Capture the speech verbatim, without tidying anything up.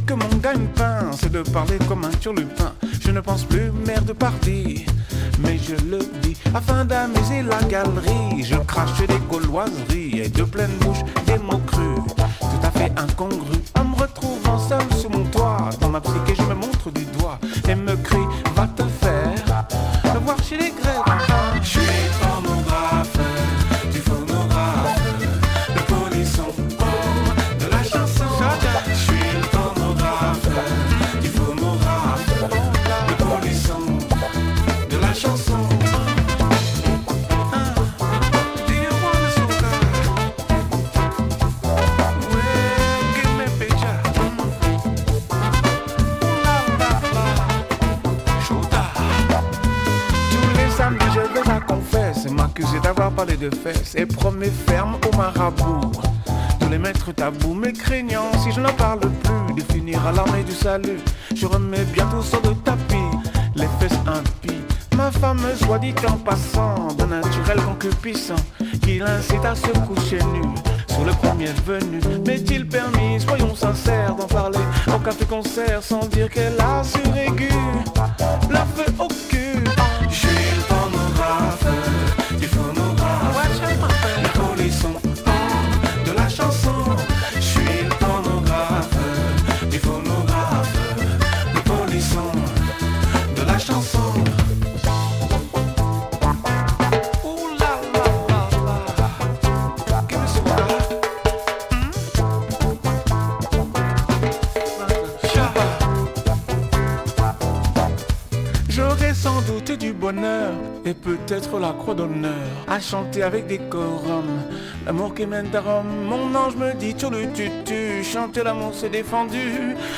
que mon gagne-pain, c'est de parler comme un turlupin. Je ne pense plus mère de parti, mais je le dis afin d'amuser la galerie. Je crache des gauloiseries et de pleine bouche des mots crus, tout à fait incongrus. En me retrouvant seul sous mon toit, dans ma psyché je me montre du doigt et me crie va te faire me voir chez les Grecs. Je suis pornographe, du phonographe, le polisson de la chanson. Je suis le pornographe, du phonographe, le polisson de la chanson. M'accuser d'avoir parlé de fesses et promet ferme au marabout de les mettre tabou, mais craignant si je n'en parle plus de finir à l'armée du salut. Je remets bientôt sur le tapis les fesses impies. Ma fameuse soit dit en passant d'un naturel concupiscent qui l'incite à se coucher nu sur le premier venu. M'est-il permis, soyons sincères, d'en parler au café-concert sans dire qu'elle a suraigu la feu au cul. Je suis le pornographe, du phonographe, le polisson de la chanson. Je suis le pornographe, du phonographe, le polisson de la chanson. Ouh là là là là, que me souvient. J'aurais sans doute du bonheur et peut-être la croix d'honneur à chanter avec décorum l'amour qui mène à Rome. Mon ange me dit sur le tutu, chanter l'amour c'est défendu.